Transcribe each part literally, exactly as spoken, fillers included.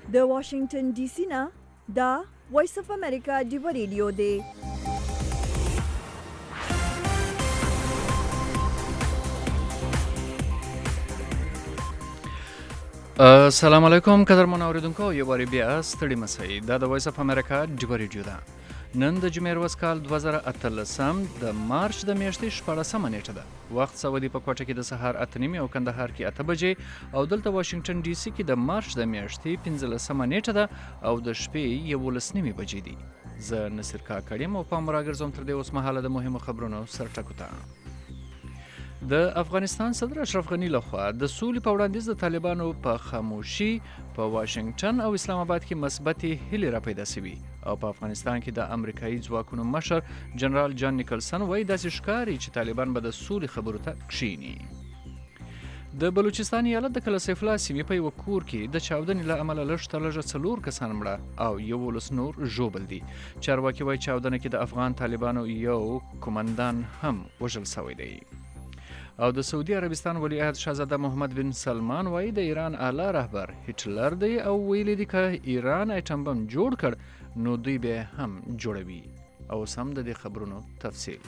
د واشنگټن ډي سي نه دا وایس اف امریکا دی ریډیو دی. السلام علیکم قدرمن اوریدونکو، یو واری بیا ستړي مسئ. دا د وایس اف امریکا دی ریډیو ده. نن د جمعې ورځ کال دوه زره اتلسم د مارچ د میاشتې شپاړسمه نیټه ده. وخت سعودي په کوټه کې د سهار اته نیمې او کندهار کې اته بجې او دلته واشنگټن ډي سي کې د مارچ د میاشتې پنځلسمه نیټه ده او د شپې یولس نیمې بجې دي. زه نصیر کاکړ یم او پام راګرځوم تر دې اوس مهاله د مهمو خبرونو سرټکو ته. د افغانستان صدر اشرف غني لخوا د سولې په وړاندیز د طالبانو په خاموشي په واشنگټن او اسلام آباد کې مثبتې هیلې را پیدا شوي او په افغانستان کې د امریکایي ځواکونو مشر جنرال جان نیکلسن وایي داسې ښکاري چې طالبان به د سولې خبرو ته کښیني. د بلوچستان ایالت د کلسیف الله سیمې په یوه کور کې د چاودنې له امله لږ تر لږه څلور کسان مړه او یولس نور ژوبل دي. چارواکي وایي چاودنه کې د افغان طالبانو یو کمانډان هم وژل شوی دی. او د سعودي عربستان ولیعهد شاهزاده محمد بن سلمان وایي د ایران اعلی رهبر هټلر دی او ویلي دي که ایران ایټم بم جوړ کړ نو دوی به هم جوړوي. او سم د دې خبرونو تفصیل.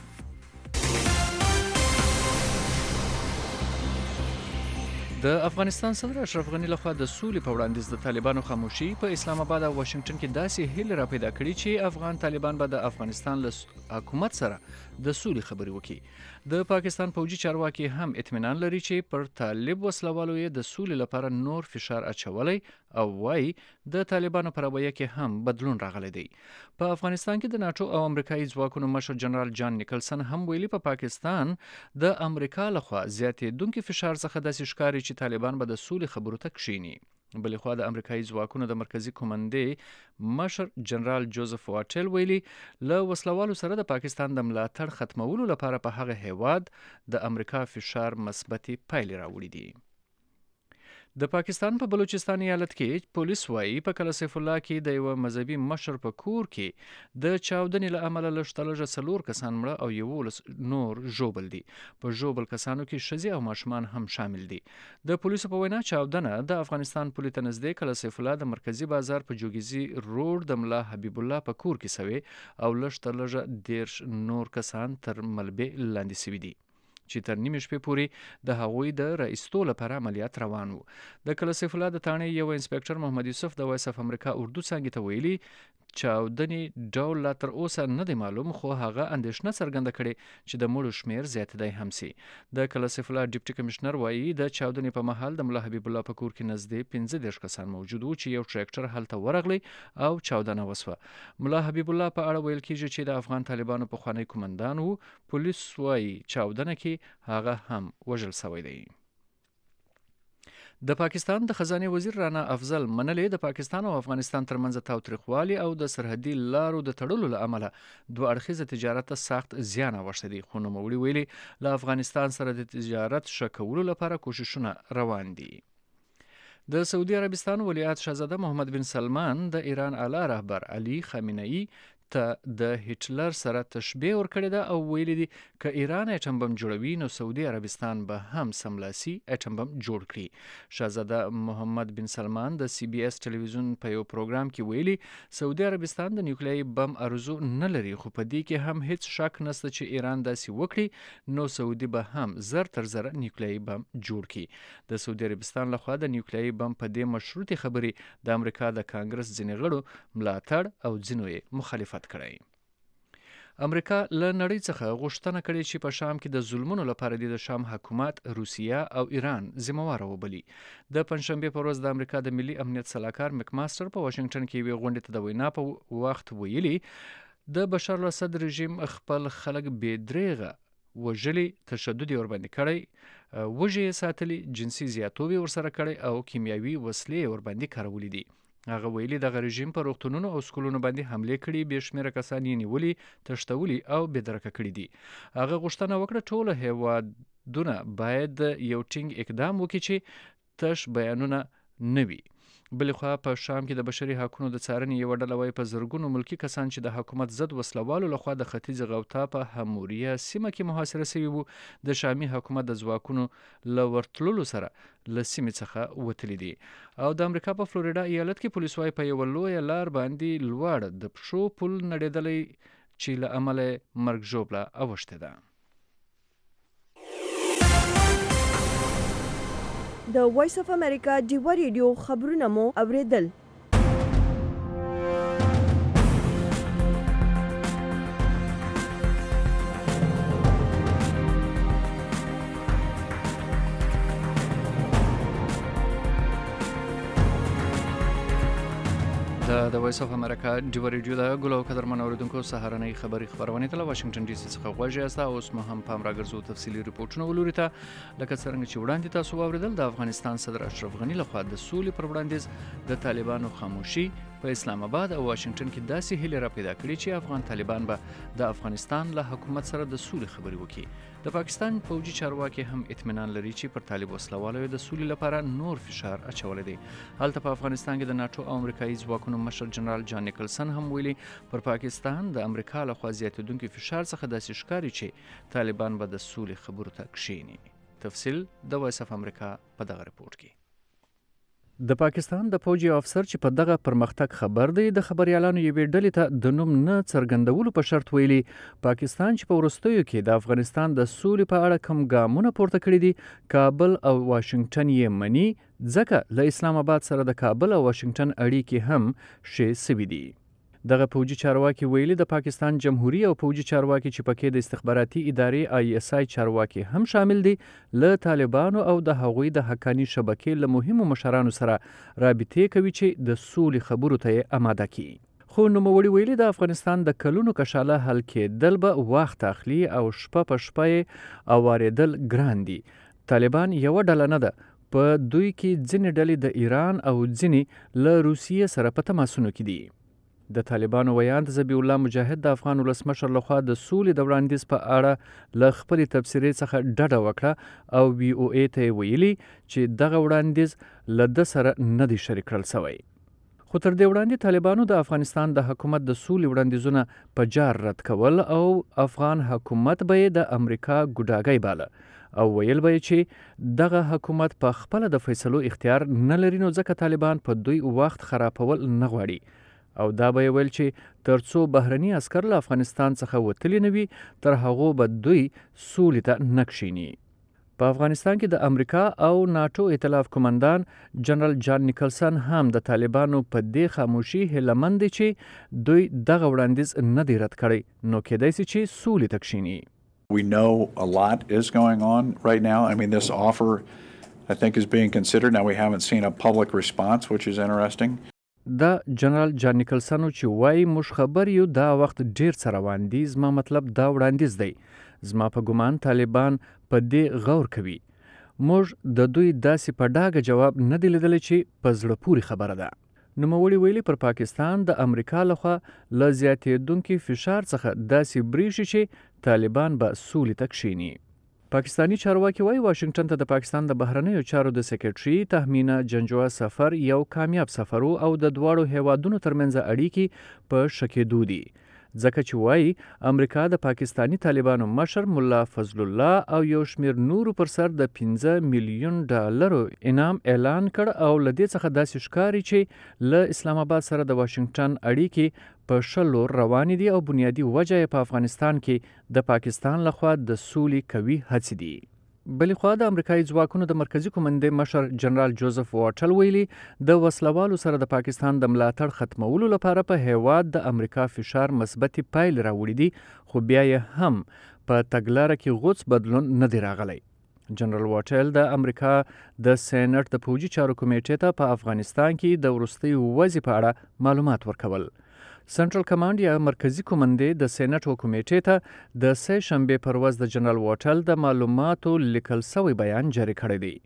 د افغانستان صدر اشرف غني لخوا د سولې په وړاندیز د طالبانو خاموشي په اسلام آباد او واشنگټن کې داسې هیله را پیدا کړي چې افغان طالبان به د افغانستان له حکومت سره د سولې خبرې وکړي. د پاکستان پوجي چارواکي هم اطمینان لري چې پر طالب وسلوالو یې د سولې لپاره نور فشار اچولی او وایي د طالبانو په رویه کې هم بدلون راغلی دی. په افغانستان کې د ناټو او امریکایي ځواکونو مشر جنرال جان نیکلسن هم ویلي په پاکستان د امریکا لخوا زیاتېدونکي فشار څخه داسې ښکاري چې طالبان به د سولې خبرو ته کښیني. بلې خوا د امریکایي ځواکونو د مرکزي کومندې مشر جنرال جوزف واټل ویلي له وسلوالو سره د پاکستان د ملاتړ ختمولو لپاره په هغه هیواد د امریکا فشار مثبتې پایلې راوړي دي. د پاکستان په بلوچستان ایالت کې پولیس وایي په کلسیف الله کې د یوه مذهبي مشر په کور کې د چاودنې له امله لږ تر لږه څلور کسان مړه او یولس نور ژوبل دي. په ژوبل کسانو کې ښځې او ماشومان هم شامل دي. د پولیسو په وینا چاودنه د افغانستان پولې ته نږدې کلسیف الله د مرکزي بازار په جوګیزي روډ د ملا حبیب الله په کور کې سوې او لږ تر لږه دېرش نور کسان تر ملبې لاندې سوي دي چې تر نیمې شپې پورې د هغوی د رایستو لپاره عملیات روان وو. د کلسیف الله د تاڼې یو انسپکټر محمد یوسف د وایس اف امریکا اردو څانګې ته ویلي چاودنې ډول لا تر اوسه نه دی معلوم، خو هغه اندېښنه څرګنده کړې چې د مړو شمېر زیاتېدی هم سي. د کلسیف الله ډیپټي کمشنر وایي د چاودنې په مهال د ملا حبیب الله په کور کې نږدې پنځه دېرش کسان موجود وو چې یو ټریکټر هلته ورغلی او چاودنه وسوه. ملا حبیب الله په اړه ویل کېږي چې د افغان طالبانو پخوانی کمانډان وو. پولیس وایي چاودنه کې هغه هم وژل شوی دی. د پاکستان د خزانه وزیر رانا افضل منلې د پاکستان او افغانستان ترمنځ تاوتریخوالي او د سرحدي لارو د تړلو له امله دوه اړخیزه تجارت ته سخت زیان اوښتی دی. خو نوموړي ویلي له افغانستان سره د تجارت ښه کولو لپاره کوششونه روان دي. د سعودي عربستان ولیعهد شاهزاده محمد بن سلمان د ایران اعلی رهبر علي خامنه‌ای ته د هټلر سره تشبیه ورکړې ده او ویلي دي که ایران ایټم بم جوړوي نو سعودي عربستان به هم سملاسي ایټم بم جوړ کړي. شاهزاده محمد بن سلمان د سی بي اس ټلویزیون په یو پروګرام کې ویلي سعودي عربستان د نیوکلیایي بم ارزو نه لري، خو په دې کې هم هیڅ شک نشته چې ایران داسې وکړي نو سعودي به هم زر تر زره نیوکلیایي بم جوړ کړي. د سعودي عربستان لخوا د نیوکلیایي بم په دې مشروطې خبرې د امریکا د کانګرس ځینې غړو ملاتړ او ځینو یې مخالفت کړی. امریکا له نړۍ څخه غوښتنه کړې چې په شام کې د ظلمونو لپاره د شام حکومت روسیه او ایران ذمهواره وبلي. د پنجشنبې په ورځ د امریکا د ملي امنیت سلاکار مک ماستر په واشنگټن کې یوې غونډې ته د وینا په وخت ویلي د بشار الاسد رژیم خپل خلک بې دریغه وژلي، تشدد یې ورباندې کړی، وږي یې ساتلي، جنسي زیاتوب یې ورسره کړی او کیمیاوي وسلې یې ورباندې کارولي دي. هغه ویلي دغه رژیم په روغتونونو او سکولونو باندې حملې کړي، بې شمېره کسان یې نیولي، تښتولي او بې درکه کړي دي. هغه غوښتنه وکړه ټول هیوادونه باید یو ټینګ اقدام وکړي چې تش بیانونه نه وي. بلې خوا په شام کې د بشري حقونو د څارنې یوه ډله وایي په زرګونو ملکي کسان چې د حکومت ضد وسلوالو لخوا د ختیځ غوطا په هموریه سیمه کې محاصره شوي وو د شامي حکومت د ځواکونو له ورتللو سره له سیمې څخه وتلي دي. او د امریکا په فلوریډا ایالت کې پولیس وایي په یوه لویه لار باندې لوړ د پښو پل نړېدلی چې له امله مرګ ژوبله اوښتې ده. د وایس اف امریکا ډیوا ریډیو خبرونه مو اوریدل. د وایس اف امریکا ډیوا ریډیو د ګل او قدرمن اوریدونکو سهارنۍ خبري خبرونه ته له واشنگټن ډي سي څخه غوږی یاست. اوس مو هم پام راګرځو تفصیلي ریپورټونه ولوري ته لکه څرنګه چې وړاندې تاسو واوریدل د افغانستان صدر اشرف غني لخوا د سولې پر وړاندیز د طالبانو خاموشي په اسلام آباد او واشنگټن کې داسې هیله را پیدا کړې چې افغان طالبان به د افغانستان له حکومت سره د سولې خبرې وکړي. د پاکستان فوجي چارواکي هم اطمینان لري چې پر طالب وسلوالو د سولې لپاره نور فشار اچولی دی. هلته په افغانستان کې د ناټو او امریکایي ځواکونو مشر جنرال جان نیکلسن هم ویلي پر پاکستان د امریکا لخوا زیاتېدونکي فشار څخه داسې ښکاري چې طالبان به د سولې خبرو ته کښیني. تفصیل د وایس اف امریکا په دغه رپورټ کې. د پاکستان د فوجي افسر چې په دغه پرمختګ خبر دی د خبريالانو یوې ډلې ته د نوم نه څرګندولو په شرط ویلي پاکستان چې په وروستیو کې د افغانستان د سولې په اړه کوم ګامونه پورته کړي دي کابل او واشنگټن یې مني ځکه له اسلام آباد سره د کابل او واشنگټن اړیکې هم ښې سوي دي. دغه فوجي چارواکي ویلي د پاکستان جمهوریت او فوجي چارواکي چې پکې د استخباراتي ادارې آی اس آی چارواکي هم شامل دي له طالبانو او د هغوی د حقاني شبکې له مهمو مشرانو سره رابطې کوي چې د سولې خبرو ته یې آماده کړي. خو نوموړي ویلي د افغانستان د کلونو کشاله حل کېدل به وخت اخلي او شپه په شپه یې اوارېدل ګران دي. طالبان یوه ډله نه ده، په دوی کې ځینې ډلې د ایران او ځینې له روسیې سره په تماسونو کې دي. د طالبانو ویاند ذبیح الله مجاهد د افغان ولسمشر لخوا د سولې د وړاندیز په اړه له خپلې تبصرې څخه ډډه وکړه او وی او ای ته ویلي چې دغه وړاندیز له ده سره نه دی شریک کړل سوی. خو تر دې وړاندې طالبانو د افغانستان د حکومت د سولې وړاندیزونه په جار رد کول او افغان حکومت به یې د امریکا ګوډاګی باله او ویل به چې دغه حکومت په خپله د فیصلو اختیار نه لري نو ځکه طالبان په دوی وخت خرابول نه غواړي او دا به یې ویل چې تر څو بهرني عسکر له افغانستان څخه وتلي نه وي تر هغو به دوی سولې ته نه کښیني. په افغانستان کې د امریکا او ناټو ائتلاف قومندان جنرال جان نیکلسن هم د طالبانو په دې خاموشي هیلهمند دي چې دوی دغه وړاندیز نه دی رد کړی نو کېدای سي چې سولې ته کښیني. We know a lot is going on right now. I mean, this offer, I think, is being considered. Now, we haven't seen a public response, which is interesting. دا جنرال جان نیکلسن چې وایي موږ خبر یو دا وخت ډیر څه روان دي زما مطلب دا وړاندیز دی زما په ګمان طالبان په دې غور کوي موږ د دوی داسې په ډاګه جواب نه دی لیدلی چې په زړه پورې خبره ده. نوموړي ویلي پر پاکستان د امریکا لخوا له زیاتېدونکي فشار څخه داسې بریښي چې طالبان به سولې ته کښیني. پاکستانی چارواکي وایي واشنگټن ته د پاکستان د بهرنیو چارو د سکرټري تهمینه جنجوه سفر یو کامیاب سفر او د دواړو هیوادونو ترمنځ اړیکې په شکېدو دي ځکه چې وایي امریکا د پاکستانی طالبانو مشر ملا فضل الله او یو شمیر نورو پر سر د پنځه میلیون ډالرو انعام اعلان کړ او له دې څخه داسې ښکاري چې له اسلام آباد سره د واشنگټن اړیکې په ښه لور روانې دي او بنیادي وجه یې په افغانستان کې د پاکستان لخوا د سولې قوي هڅې دي. بلې خوا د امریکایي ځواکونو د مرکزي قومندې مشر جنرال جوزف واټل ویلي د وسلوالو سره د پاکستان د ملاتړ ختمولو لپاره په هیواد د امریکا فشار مثبتې پایلې راوړي دي خو بیا یې هم په تګلاره کې غوڅ بدلون نه دی راغلی. جنرال واټل د امریکا د سېنات د فوجي چارو کمیټې ته په افغانستان کې د وروستۍ وضع په اړه معلومات ورکول. سنټرل کمانډ یا مرکزی کمانډې د سېنات کمیټې ته د سه شنبې پر ورځ د جنرال واټل د معلوماتو لیکل شوی بیان جاری کړی دی.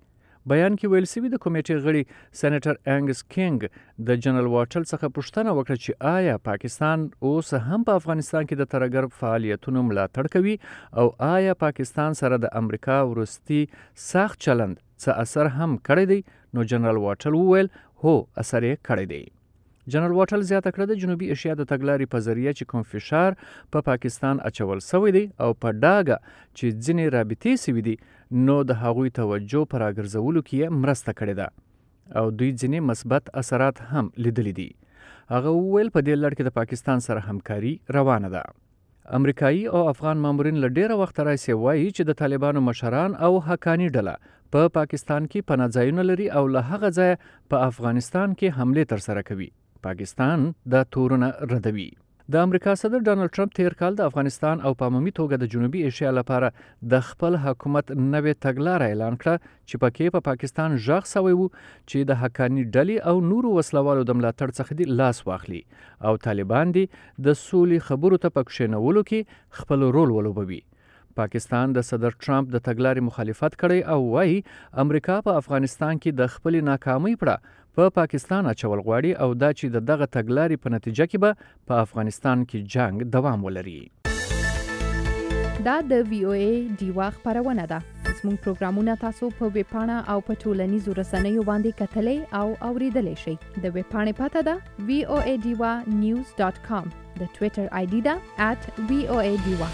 بیان کې ویل شوي د کمیټې غړي سېنیټر انګس کینګ د جنرال واټل څخه پوښتنه وکړه چې آیا پاکستان اوس هم په افغانستان کې د ترهګر فعالیتونو ملاتړ کوي او آیا پاکستان سره د امریکا وروستي سخت چلند څه اثر هم کړی دی؟ نو جنرال واټل وویل هو اثر یې کړی دی. جنرال واټل زیاته کړه د جنوبي اشیا د تګلارې په ذریعه چې کوم فشار په پا پاکستان اچول سوی دی او په ډاګه چې ځینې رابطې سوي دي نو د هغوی توجه په راګرځولو کې یې مرسته کړې ده او دوی ځینې مثبت اثرات هم لیدلی دي. هغه وویل په دې لړ کې د پاکستان سره همکاري روانه ده. امریکایي او افغان مامورین له ډېره وخته راهیسې وایي چې د طالبانو مشران او حقاني ډله په پا پاکستان کې پناه ځایونه لري او له هغه ځایه په افغانستان کې حملې ترسره کوي. پاکستان دا تورونه ردوي. د امریکا صدر ډانلډ ټرمپ تیر کال د افغانستان او په عمومي توګه د جنوبي اشیا لپاره د خپل حکومت نوې تګلاره اعلان کړه چې پکې په پا پاکستان ژغ سوی وو چې د حقاني ډلې او نورو وسلوالو د ملاتړ څخه دی لاس واخلي او طالبان دي د سولې خبرو ته په کښېنولو کې خپل رول ولوبوي. پاکستان د صدر ټرمپ د تګلارې مخالفت کړی او وایي امریکا په افغانستان کې د خپل ناکامۍ پړه په پا پاکستان اچول غواړي او دا چې د دغه تګلارې په نتیجه کې به په افغانستان کې جنگ دوام ولري. دا د وی او ای ډیوا خبرونه ده. زموږ پروګرامونه تاسو په ویب پاڼه او په ټولنیزو رسنیو باندې کتلای او اوریدلای شئ. د ویب پاڼې پته ده وی او ای ډیوا نیوز ډاټ کام. د ټوئیټر آی ډي ده ات وی او ای ډیوا.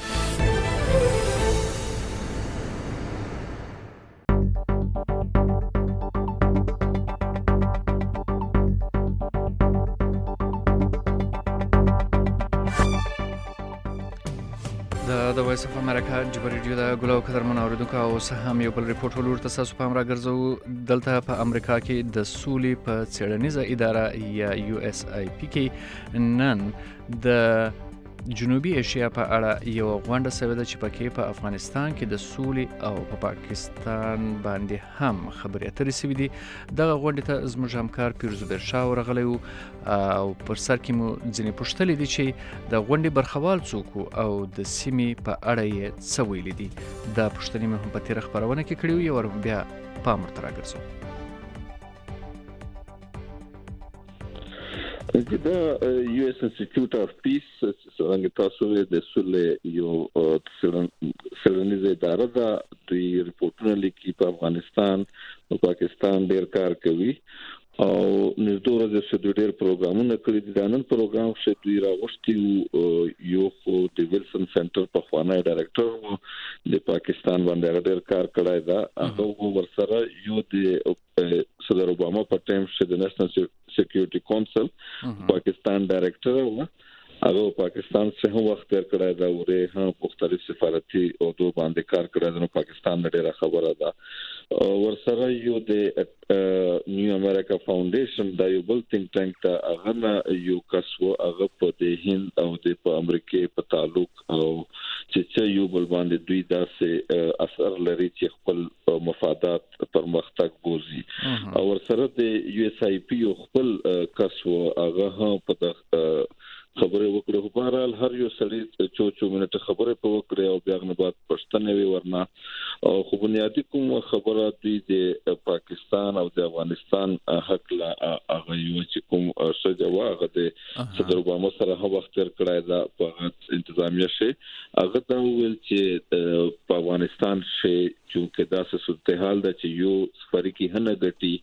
د وایس اف امریکا جبر ریډیو د ګلو قدرمن اوریدونکو او سه هم یو بل ریپورت ولور تاسو په امر راګرځو. دلته په امریکا کې د سولې په څېړنیزه اداره یا یو اس آی پی کې نن د جنوبي اشیا په اړه یو غونډه شوې ده چې پکې په افغانستان کې د سولې او په پا پاکستان باندې هم خبرې اترې شوې دي. دغه غونډې ته زموږ همکار پیرزبیر شاه ورغلی و او پر سر کې مو ځینې پوښتلي دي چې د غونډې برخوال څوک او د سیمې په اړه یې څه ویلي دي. دا پوښتنې مې هم په تېره خپرونه کې کړې وې، یو ور بیا پام ورته راګرځو. دا یو اس انسټیټیوټ اف پیس څنګه تاسو د سولې یو څېړنیزه اداره ده. دوی ریپورتونه لیکي په افغانستان او پاکستان ډېر کار کوي او نږدې ورځې چې دوی ډېر پروګرامونه کړي دي. دا نن پروګرام چې دوی راغوښتي یو خو د ویلسن سنټر په خوانی ډایرکټر د پاکستان باندې ډېر کار کړی دا. هغه ورسره یو د صدر اوباما په ټایم چې د نېشنل سکیورټي کونسل پاکستان ډایرکټر و، هغه پاکستان څخه هم وخت تیر کړی دا او هم مختلف سفارتي او دوه باندې کار کړی دا. پاکستان ډېره خبره ده. ورسره یو د نیو امریکا فاونډیشن دا یو بل ثینک ټانک ته هغه یو کس و، هغه په د هند او د په امریکا په تعلق او چې یو بل باندې دوی داسې اثر لري چې خپل مفادات پرمختګ بوزي. او ورسره د یو اس آی پی خپل کس و، هغه هم په خبره وکړه. په بهرحال هر یو سړی چو چو منټه خبره په وکړه او بیا نه بعد پښتنه وی ورنه او خو بنیادی کوم خبره دی د پاکستان او د افغانستان حق لا هغه یو چې کوم څه جواب غته صدر اوباما سره هغه وخت تر کړای دا په انتظامیه شي. هغه دا ویل چې په افغانستان شي چې داسې صورتحال ده چې یو سفری کې هنه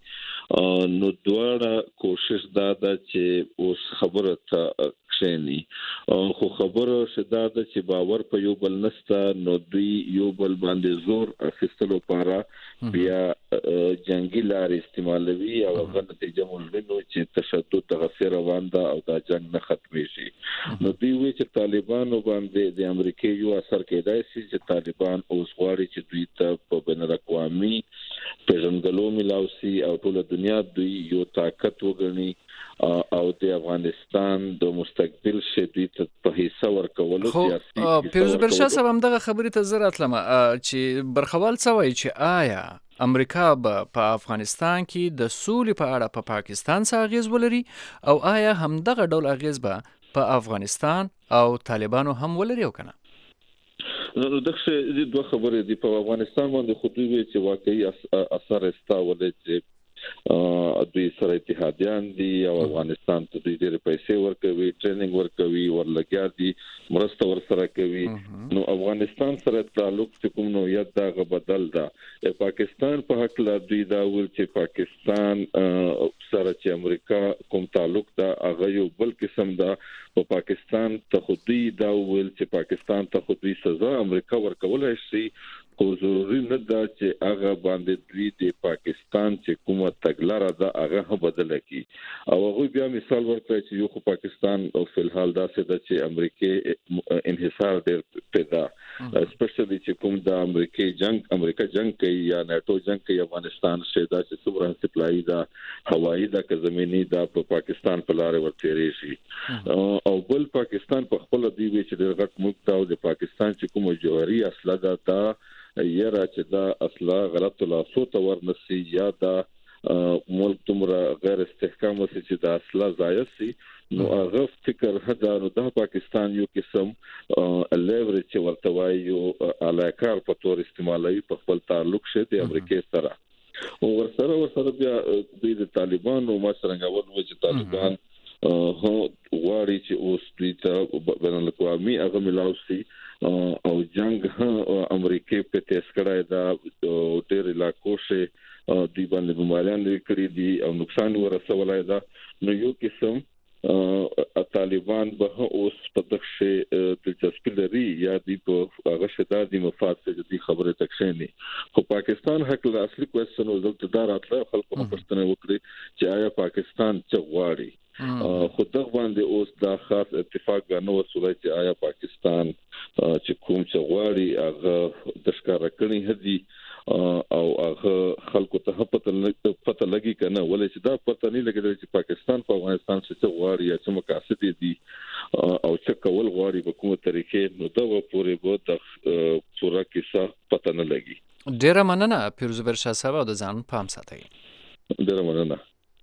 غټي نو دواړه کوشش دا ده چې اوس خبره ته کښېني. خو خبره شدا ده چې باور په یو بل نسته نو دوی یو بل باندې زور اخیستلو لپاره بیا جنگي لارې استعمالوي او هغه نتیجه مولوي چې تشدد دغه روان ده او دا جنگ نه ختمېږي. نو دوی وی چې طالبانو باندې د امریکا یو اثر کېدای شي چې طالبان اوس غواړي چې دوی ته په بین الاقوامي پیژندګلو ملاوي او ټول دنیا دوی یو طاقت وګڼي او د افغانستان د مستقبل شدي ته په حصہ ورکولو سیاسي. پیرزبیر شاه صاحب هم دغه خبرې ته زرات لمه چې برخوال څه وایي چې آیا امریکا به په افغانستان کې د سولې په اړه په پاکستان سره اغیز ولري او آیا هم دغه ډول اغیز به په افغانستان او طالبانو هم ولري او کنه؟ نو دغه د دوه خبرې دی په افغانستان باندې خو دوی چې واقعي اثر استاوله چې دوی سره اتحادیان دي او افغانستان ته دوی ډېر پیسې ورکوي ټریننګ ورکوي ورلګیا دي مرسته ورسره کوي نو افغانستان سره تعلق چې کوم نو یاد دا بدل ده پاکستان په حق لا دوی دا ول چې پاکستان سره چې امریکا کوم تعلق دا هغه یو بل قسم دا په پاکستان ته خو دوی دا ول چې پاکستان ته خو دوی سزا امریکا ورکول شي خو ضروري نه ده چې هغه باندې دوی د پاکستان چې کومه تګلاره ده هغه بدل کی او هغه بیا مثال ورکړي چې یو خو پاکستان او فلحال دا څه ده چې امریکای انحصار ډېر پیدا اسپیشلی چې کوم د امریکای جنگ امریکا جنگ کوي یا ناتو جنگ کوي افغانستان شه دا چې څومره سپلای دا هوایی دا که زمینی دا په پاکستان په لار ورتېری شي او بل پاکستان په خپل دی چې د غټ ملک دا د پاکستان چې کوم جوهري اصله ده دا یره چې دا اصله غلط لاسو ته ورنسي یا دا ملک تمره غیر استحکام وسي چې دا اصله ضایع سي نو هغه فکر هدا نو د پاکستان یو قسم لیورج چې ورته وایي علاقار په تور استعمالوي په خپل تعلق شه د امریکای سره او ورسره ورسره بیا د طالبان او ما څنګه ورنو چې طالبان هو غواړي چې اوس دوی ته بین الاقوامي هغه ملاوسي او جنگ امریکای په تیس کړای دا ډېر علاقو شه دوی باندې بیماریان لري دي او نقصان ورسولای دا نو یو قسم طالبان به اوس په دغه دلچسپي لري یا دی په هغه شته د مفاد څخه د خبره تکشنی خو پاکستان حق له اصلي کوېسچن او دلته دا راتله خلکو په پښتنه وکړي چې آیا پاکستان څه غواړي خو دغه باندې اوس دا خاص اتفاق غنو وسولای چې آیا پاکستان چې کوم څه غواړي هغه د ښکارا کړي هدي او هغه خلکو ته پته پته لګي کنه ولې چې دا پته نه لګي چې پاکستان په افغانستان څه غواړي یا څه مقاصد دي او څه کول غواړي په کومه طریقې نو دا پورې به د پورا کیسه پته نه لګي. ډیره مننه پیروز برشا صاحب او د ځان پام ساتئ. ډیره مننه.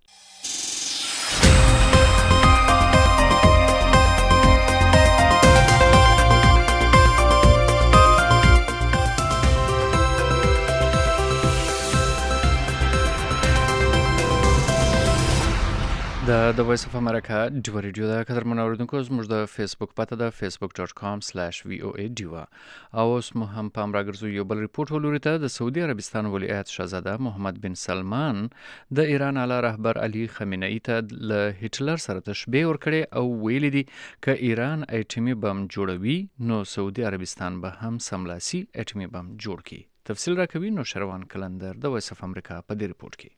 د د وایس اف امریکا ډیوا ریډیو د قدر منوردونکو زموږ د فیسبوک پته د فیسبوک ډاٹ کام سلیش وی او ای ډیوا او اوس مو هم پام راګرځو یو بل ریپورت ولوري ته د سعودي عربستان ولیعهد شاهزاده محمد بن سلمان د ایران اعلی رهبر علي خامنه‌ای ته له هټلر سره تشبیه ورکړي او ویلي دي ک ایران اټومي بم جوړوي نو سعودي عربستان به هم سملاسي اټومي بم جوړ کړي. تفصیل راکوي نو شروان کلندر د وایس اف امریکا په دې ریپورت کې.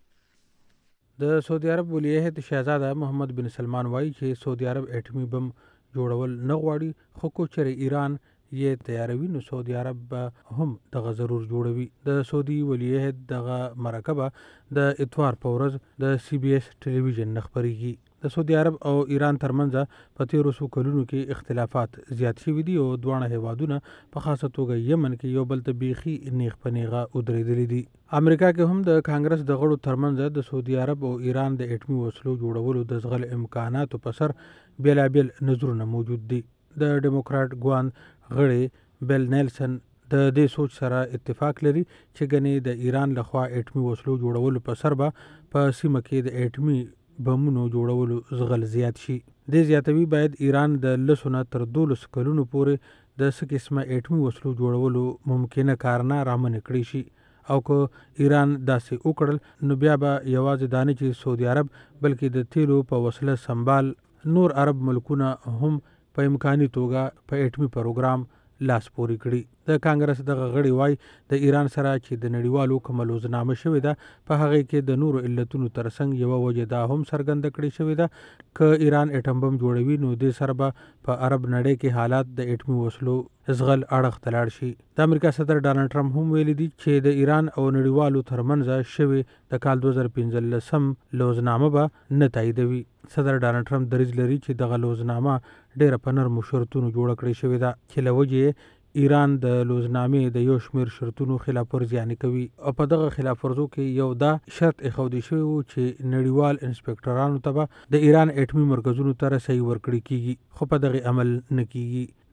د سعودي عرب ولیعهد شاهزاده محمد بن سلمان وایي چې سعودي عرب اټومي بم جوړول نه غواړي خو کو چېرې ایران یې تیاروي نو سعودي عرب به هم دغه ضرور جوړوي. د سعودي ولیعهد دغه مرکه د اتوار په ورځ د سی بي اس ټلویزیون نه خپرېږي. د سعودي عرب او ایران ترمنځ په تیرو څو کلونو کې اختلافات زیات شوي دي او دواړه هیوادونه په خاصه توګه یمن کې یو بل ته بیخي نیغ په نیغه ودرېدلي دي. امریکا کې هم د کانګرس د غړو ترمنځ د سعودي عرب او ایران د اټومي وسلو جوړولو د زغل امکاناتو په سر بیلابیل نظرونه موجود دي. د ډیموکراټ ګوند غړي بیل نیلسن د دې سوچ سره اتفاق لري چې ګنې د ایران لخوا اټومي وسلو جوړولو په سر به په سیمه کې د اټومي بمونو جوړولو زغل زیات شي. د زیاتوي باید ایران د لسونه تر دولس کلونو پورې د څه قسمه اټومي وسلو جوړولو ممکنه کارنه رامنې کړی شي او که ایران داسې وکړل نو بیا به یوازې دا نه چې سعودي عرب بلکې د تیلو په وسله سنبال نور عرب ملکونه هم په امکاني توګه په اټومي پروګرام لاس پورې کړي. د کانګرس دغه غړي وای د ایران سره چې د نړیوالو کومه لوزنامه شوې ده په هغه کې د نورو علتونو ترڅنګ یوه وجه دا هم څرګنده کړې شوې ده که ایران اټم بم جوړوي نو دې سره به په عرب نړۍ کې حالات د اټمي وسلو زغل اړخ ته لاړ شي. د امریکا صدر ډانلډ ټرمپ هم ویلي دي چې د ایران او نړیوالو ترمنځ شوې د کال دوه زره پنځلسم لوزنامه به نه تاییدوي. صدر ډانلډ ټرمپ دریځ لري چې دغه لوزنامه ډېره په نرمو شرطونو جوړه کړې شوې ده چې له وجې ایران د لوزنامې د یو شمېر شرطونو خلاف ورزیانې کوي او په دغه خلاف ورزو کې یو دا شرط ایښودل شوی و چې نړیوال انسپکټرانو ته به د ایران اټومي مرکزونو ته رسۍ ورکړل کېږي خو په دغه عمل نه کېږي.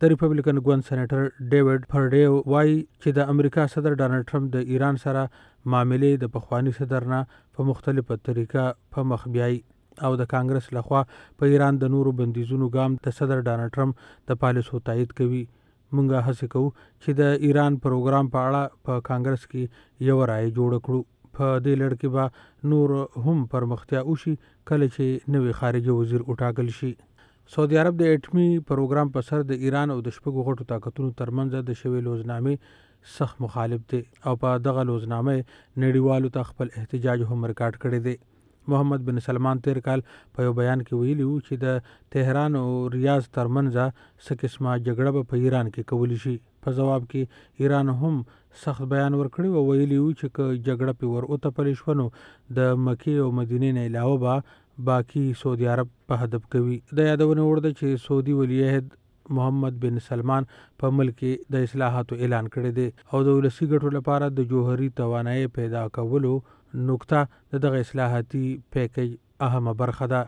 د ریپبلیکن ګوند سېنیټر ډیوډ فرډي وایي چې د امریکا صدر ډانلډ ټرمپ د ایران سره معاملې د پخواني صدر نه په مختلفه طریقه په مخ بیایي او د کانګرس لخوا په ایران د نورو بندیزونو ګام د صدر ډانلډ ټرمپ د پالیسو تایید کوي. مونږه هڅه کوو چې د ایران پروګرام په اړه په کانګرس کې یو رائے جوړ کړو. په دې لړ کې به نور هم پرمختیا وشي کله چې نوی خارجه وزیر وټاکل شي. سعودي عرب د اټمي پروګرام په سر د ایران او د شپږو غټو طاقتونو ترمنځ د شوې لوزنامې سخت مخالف دی او په دغه لوزنامه نړیوالو ته خپل احتجاج هم ریکارډ کړی دی. محمد بن سلمان تیر کال په یو بیان کې ویلي وو چې د تهران او ریاض ترمنځ څه قسمه جګړه به په ایران کې کولی شي. په جواب کې ایران هم سخت بیان ورکړی او ویلي وو چې که جګړه پې ور وتپلی شوه نو د مکې او مدینې نه علاوه به باقي سعودي عرب په هدف کوي. د یادونې وړ ده چې سعودي ولی عهد محمد بن سلمان په ملک کې د اصلاحاتو اعلان کړی دی او د ولسي ګټو لپاره د جوهري توانایي پیدا کولو نقطه د دغه اصلاحاتي پیکیج اهمه برخه ده.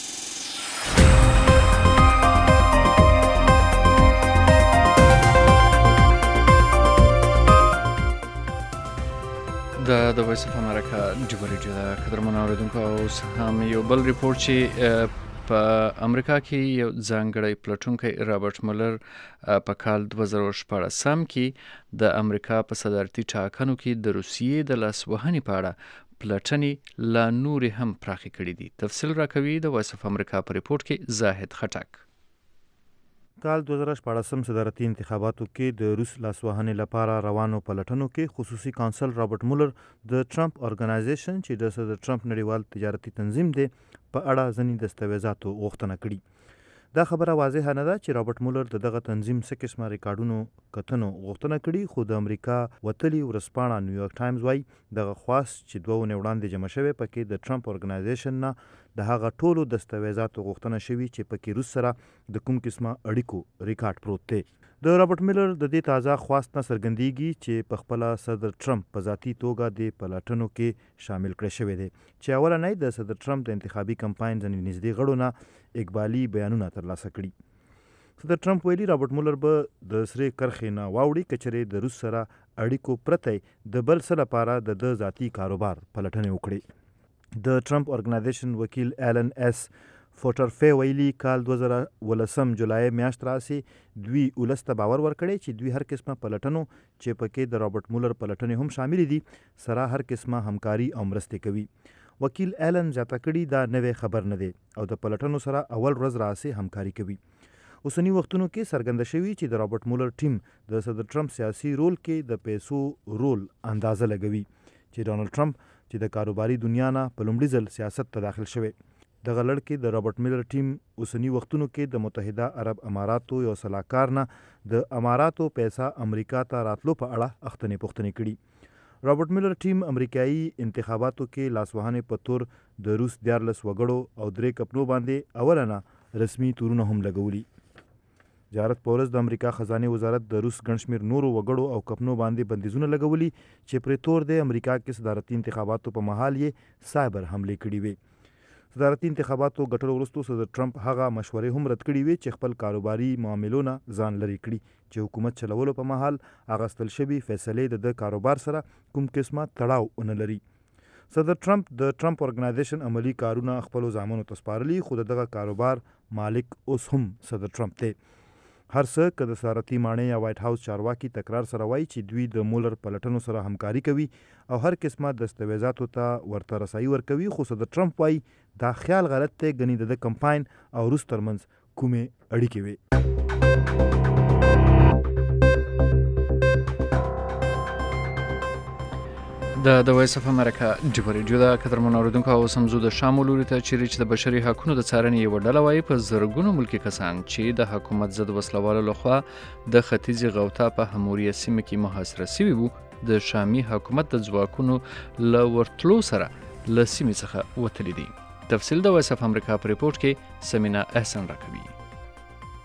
د د وایس اف امریکا ډیو ریډیو د قدرمن اوریدونکو اوس هم یو بل ریپورت چې په امریکا کې یو ځانګړی پلټونکی رابرټ مولر په کال دوه زره شپاړسم کې د امریکا په صدارتي ټاکنو کې د روسیې د لاسوهنې په اړه پلټنې لا نورې هم پراخې کړي دي. تفصیل راکوي د وایس اف امریکا په ریپورت کې زاهد خټک. کال دوه زره شپاړسم صدارتي انتخاباتو کې د روس لاسوهنې لپاره روانو پلټنو کې خصوصي کونسل رابرټ مولر د ټرمپ ارګنایزیشن چې د صدر ټرمپ نړیوال تجارتي تنظیم دی په اړه ځینې دستاویزاتو غوښتنه کړې. دا خبره واضحه نه ده چې رابرټ مولر د دغه تنظیم څه قسمه ریکارډونو کتنو غوښتنه کړې، خو د امریکا وتلي ورځپاڼه نیویارک ټایمز وایي دغه خواست چې دوه اونۍ وړاندې جمع شوی پکې د ټرمپ ارګنایزیشن نه د هغه ټولو دستاویزاتو غوښتنه شوي چې پکې روس سره د کوم قسمه اړیکو ریکارډ پروت دی. د رابرټ مولر د دې تازه خواست نه څرګندېږي چې په خپله صدر ټرمپ په ذاتي توګه د پلټنو کې شامل کړی شوی دی چې اولنی د صدر ټرمپ د انتخابي کمپاین ځینې نږدې غړو نه اقبالي بیانونه ترلاسه کړي. صدر ټرمپ ویلي رابرټ مولر به د سرې کرښې نه واوړي که چېرې د روس سره اړیکو پرته د بل څه لپاره د ده ذاتي کاروبار پلټنې وکړي. د ټرمپ ارګنایزیشن وکیل ایلن ایس فوټرفی ویلي کال دوه زره ولسم جولای میاشت راسي دوی ولس ته باور ورکړی چې دوی هر قسمه پلټنو چې پکې د رابرټ مولر پلټنې هم شامل دي سره هر قسمه همکاري او مرستې کوي. وکیل ایلن زیاته کړي دا نوې خبر نه دی او د پلټنو سره اول ورځ راسي همکاري کوي. اوسنی وختونو کې څرګنده شوي چې د رابرټ مولر ټیم د صدر ټرمپ سیاسي رول کې د پیسو رول اندازه لګوي چې ډانلډ ټرمپ چې د کاروباري دنیا نه په لومړي ځل سیاست ته داخل شوی. دغه لړ کې د رابرټ مولر ټیم اوسنی وختونو کې د متحده عرب اماراتو یو سلاکار نه د اماراتو پیسه امریکا ته راتلو په اړه اختنې پوښتنې کړي. رابرټ مولر ټیم امریکایي انتخاباتو کې لاسوهنې په تور د روس دیارلس وګړو او درې کپنو باندې اولنه رسمي تورونه هم لګولي. جارت په ورځ د امریکا خزانه وزارت د روس ګڼ شمېر نورو وګړو او کپنو باندې بندیزونه لګولي چې پرې تور د امریکا کې صدارتي انتخاباتو په مهال یې سایبر حملې کړي وي. صدارتي انتخاباتو ګټلو وروسته صدر ټرمپ هغه مشورې هم رد کړي وي چې خپل کاروباري معاملو نه ځان لرې کړي چې حکومت چلولو په مهال اخیستل شوي فیصلې د د کاروبار سره کوم قسمه تړاو ونه لري. صدر ټرمپ د ټرمپ ارګنایزیشن عملی کارونه خپلو زامنو ته سپارلي، خو د دغه کاروبار مالک اوس هم صدر ټرمپ دی. هر څه که د صدارتي ماڼۍ یا وایټ هاوس چارواکي تکرار سره وایي چې دوی د مولر پلټنو سره همکاري کوي او هر قسمه دستاویزاتو ته ورته رسایي ورکوي، خو صدر ټرمپ وایي دا خیال غلط دی، ګنې د د کمپاین او روس ترمنځ کومې اړیکې وي. د د وایس اف امریکا ډیو ریډیو د قدرمن اوریدونکو او سمزو د شامل لوري ته چیرې چې د بشري حقوقو د څارنې یو ډله وایي په زرګونو ملکي کسان چې د حکومت ضد وسلوالو لخوا د ختیځي غوطه په هموريه سیمه کې محاصره شوي وو د شامي حکومت د ځواکونو له ورتلو سره له سیمې څخه وتلي دي. تفصیل د وایس اف امریکا په ریپورت کې سمینا احسن راکوي.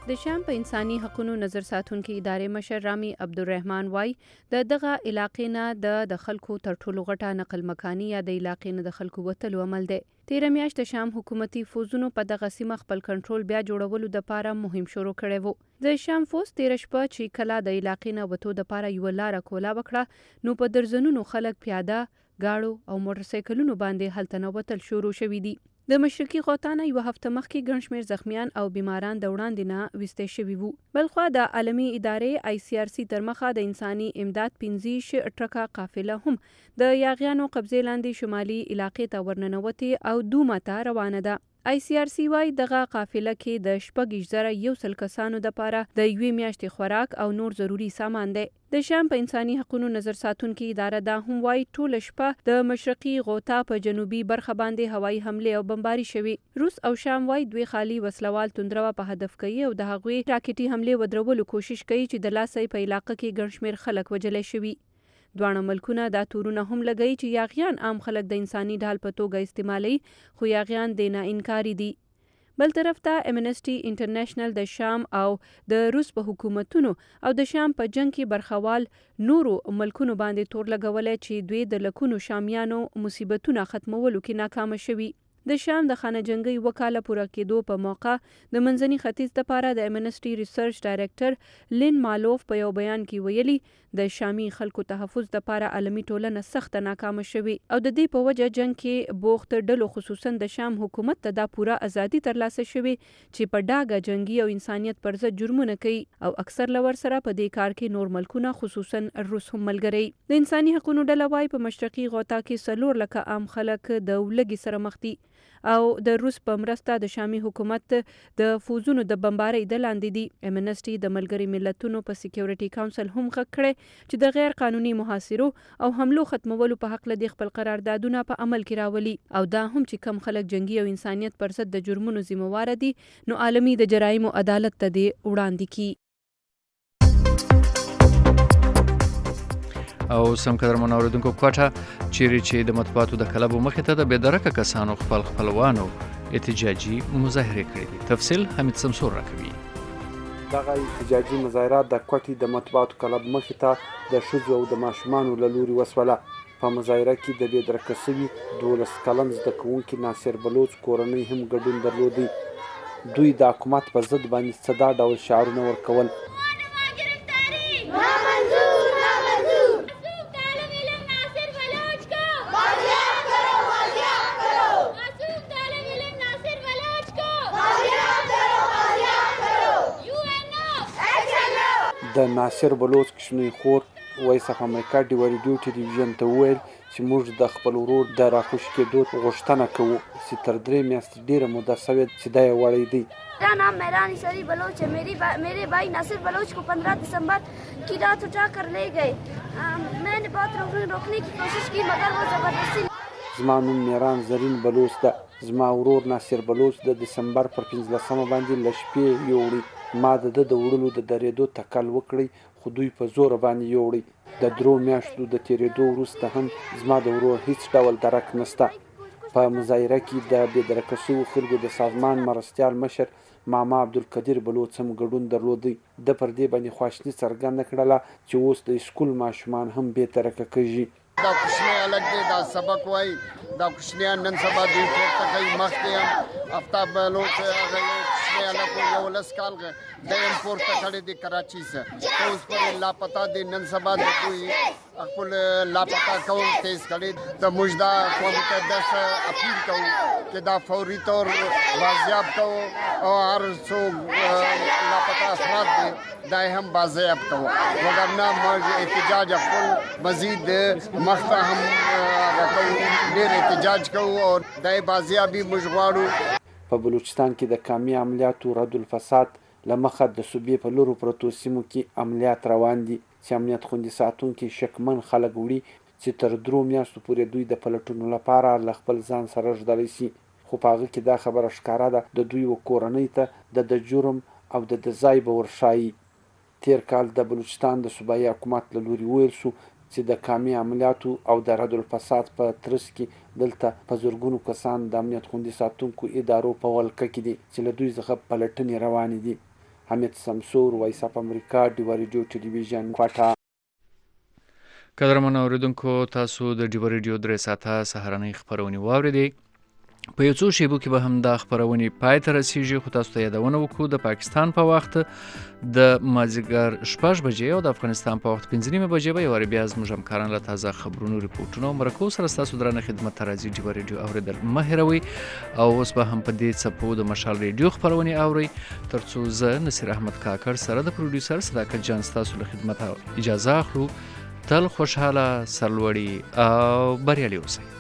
د شام په انساني حقوقو نظر ساتونکو ادارې مشر رامي عبدالرحمن وای د دغه علاقې نه د د خلکو تر ټولو غټه نقل مکاني یا د علاقې نه د خلکو وتلو عمل دی. تیر میاشت د شام حکومتي فوزونو په دغه سیمه خپل کنټرول بیا جوړولو د پاره مهم شروع کړی وو. د شام فوز تیر شپه چې کله د علاقې نه وته د پاره یو لار کولا وکړه نو په درزنونو خلک پیاده گاړو او موټر سایکلونو باندې هلته نه وتل شروع شوې دي. د مشرقي غوطانه یو هفته مخکې ګڼ شمېر زخمیان او بیماران د وړاندې نه ویستې شوي وو. بلخوا د عالمي ادارې آی سی آر سی تر مخه د انساني امداد پنځه ټرکه قافله هم د یاغیانو قبضې لاندې شمالي علاقې ته ورننوتې او دومه ته روانه ده. آی سی آر سی وايي دغه قافله کې د شپږ زره یو سل کسانو د پاره د یوې میاشتې خوراک او نور ضروري سامان دی. د شام په انساني حقوقو نظر ساتونکو اداره دا هم وايي ټول شپه د مشرقي غوطا په جنوبي برخه باندې هوایي حمله او بمباري شوي. روس او شام وايي دوی خالي وسلوال توندرو په هدف کوي او د هغوی راکټي حمله ودرولو کوشش کوي چې د لاسي په علاقې کې ګڼ شمېر خلک وجلې شوي. دواړه ملکونه دا تورونه هم لګوي چې یاغیان عام خلک د انساني ډال په توګه استعمالي خو یاغیان د نه انکاري دي. بل طرف ته امنسټي انټرنیشنل د شام او د روس په حکومتونو او د شام په جنگ کې برخوال نورو ملکونو باندې تور لګولې چې دوی د لکونو شامیانو مصیبتونه ختمولو کې ناکام شوي. د شام د خانه جنگي وکاله پوره کېدو په موقع د منځني ختیځ لپاره د امنسټي ریسرچ ډایریکټر لین مالوف په یو بیان کې ویلي د شامي خلکو تحفظ لپاره عالمي ټولنه سخت ناکام شوي او د دې په وجه جنگ کې بوخت ډلو خصوصا د شام حکومت ته دا پوره ازادي ترلاسه شوي چې په ډاګه جنگي او انسانيت پر ضد جرمونه کوي او اکثر لور سره په دې کار کې نور ملکونه خصوصا روس هم ملګري. د انساني حقوقو ډله وايي په مشرقي غوطا کې څلور لکه عام خلک د ولګي سره مخ دي او د روس په مرسته د شامي حکومت د فوزونو د بمبارۍ د لاندې دي. امنسټي د ملګري ملتونو په سکیورټي کونسل هم غږ کړی چې د غیر قانوني محاصرو او حملو ختمولو په حق لدی خپل قراردادونه په عمل کې راولي او دا هم چې کم خلک جنگي او انسانيت پر ضد د جرمونو ذمہوار دي نو عالمي د جرایمو عدالت ته دی وړاندې کی. او سم قدر منوردونکو کوټه چیرې چې د مطبوعاتو د کلبو مخې ته د بېدرکه کسانو خپل خپلوانو احتجاجي مظاهره کړې دي. تفصیل حمید سمسور راکوي. دغه احتجاجي مظاهرات د کوټې د مطبوعاتو کلب مخې ته د ښځو او د ماشومانو له لوري وسوله. په مظاهره کې د بېدرکه شوي دولس کلن زده کوونکي ناصر بلوچ کورنۍ هم ګډون درلودی. دوی د حکومت په ضد باندې څه دا ډول شعارونه ورکول. د ناصر بلوچ کشنی خور وایس اف امریکا ډیو ریډیو ټلویزیون ته وویل چې موږ د خپل ورور د راخوش کېدو غوښتنه کوو چې تر درې میاشتې ډېره موده شوې چې دا یې وړی دی. मेरा नाम मेहरान इसरी बलोच है. मेरी बा, मेरे भाई नासिर बलोच को पंद्रह दिसंबर की रात उठा कर ले गए. मैंने बहुत रोकने रोकने की कोशिश की मगर वो जबरदस्ती. زما نوم میران زرین بلوچ ده. زما ورور ناصر بلوچ د دسمبر پر پنځلسمه باندې له شپې یوړی. ما د ده د وړلو د درېدو تکل وکړی خو دوی په زوره باندې یوړی. د درو میاشتو د تېرېدو وروسته هم زما د ورور هیڅ ډول درک نشته. په مظاهره کې د بېدرکه شویو خلکو د سازمان مرستیال مشر ماما عبدالقدیر بلوچ هم ګډون درلودی. د پر دې باندې خواشیني څرګنده کړله چې اوس د سکول ماشومان هم بېدرکه کېږي. دا کوچنی الګ دی دا سبق وای دا کوچنیان نن سبا دوی پورته کوي. مخکې هم افتاب بلوچ هغه کوچنی الګ یو لس کال د هم پورته کړی دی کراچي څخه اوس پر لاپتا دی. نن سبا د دوی خپل لاپتا کول تیز کړی. د موږ دا قوم متحده اپیل کوو چې دا فوري طور بازیاب کوو او هر څوک لاپتا افراد دی دا هم بازیاب کوو وګرنه موږ احتجاج خپل مزید مخته هم ډېر احتجاج کوو او د بازیابي موږ غواړو. په بلوچستان کې د کامي عملیاتو رد الفساد له مخه د صوبې په لورو پرتو سیمو کې عملیات روان دي چې امنیت خوندي ساتونکي شکمن خلک وړي چې تر درو میاشتو پورې دوی د پلټونو لپاره له خپل ځان سره ژدلی شي. خو په هغه کې دا خبره ښکاره ده د دوی و کورنۍ ته د د جرم او د د ځای به ورښایي. تیر کال د بلوچستان د صوبایي حکومت له لوري ویل شو چې د کامي عملیاتو او د رد الفساد په ترڅ کې دلته په زرګونو کسان د امنیت خوندي ساتونکو ادارو په ولکه کې دي چې له دوی څخه پلټنې روانې دي. حمید سمسور، وایس اف امریکا، ډیوا ریډیو ټلویزیون کوټه. قدرمنو اوریدونکو، تاسو د ډیوا ریډیو درې ساعته سهارنۍ خپرونې واورېدې. په یو څو شیبو کې به هم دا خپرونې پای ته رسیږي، خو تاسو ته یادونه وکړو د پاکستان په وخت د مازدیګر شپږ بجې او د افغانستان په وخت پنځه نیمې بجې به یو وارې بیا زموږ همکاران له تازه خبرونو، ریپورټونو او مرکو سره ستاسو درانه خدمت ته راځي. ډیوا ریډیو اورېدل مه هېروئ او اوس به هم په دې څپو د مشال ریډیو خپرونې اورئ، تر څو زه نصیر احمد کاکړ سره د پروډیوسر صداقت جان ستاسو له خدمته اجازه اخلو. تل خوشحاله، سرلوړي او بریالي اوسئ.